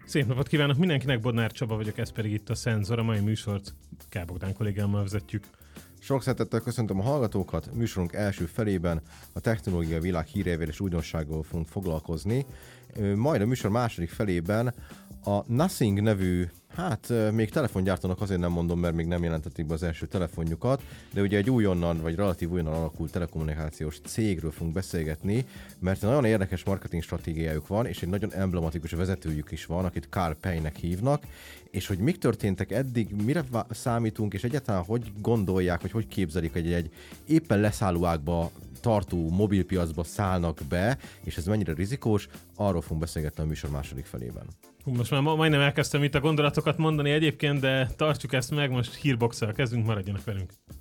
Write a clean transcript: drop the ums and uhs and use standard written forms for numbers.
Szép napot kívánok mindenkinek, Bodnár Csaba vagyok, ez pedig itt a Szenzor, a mai műsort K. Bogdán kollégámmal vezetjük. Sok szeretettel köszöntöm a hallgatókat, műsorunk első felében a technológia világ híreivel és újdonsággal fogunk foglalkozni. Majd a műsor második felében a Nothing nevű, még telefongyártónak azért nem mondom, mert még nem jelentették be az első telefonjukat, de ugye egy újonnan, vagy relatív újonnan alakult telekommunikációs cégről fogunk beszélgetni, mert egy nagyon érdekes marketing stratégiájuk van, és egy nagyon emblematikus vezetőjük is van, akit Carl Payne-nek hívnak, és hogy mik történtek eddig, mire számítunk, és egyáltalán hogy gondolják, vagy hogy képzelik, hogy egy éppen leszálló ágba tartó mobilpiacba szállnak be, és ez mennyire rizikós, arról fogunk beszélgetni a műsor második felében. Most már majdnem elkezdtem itt a gondolatokat mondani egyébként, de tartsuk ezt meg, most hírboxsal kezdünk, maradjanak velünk.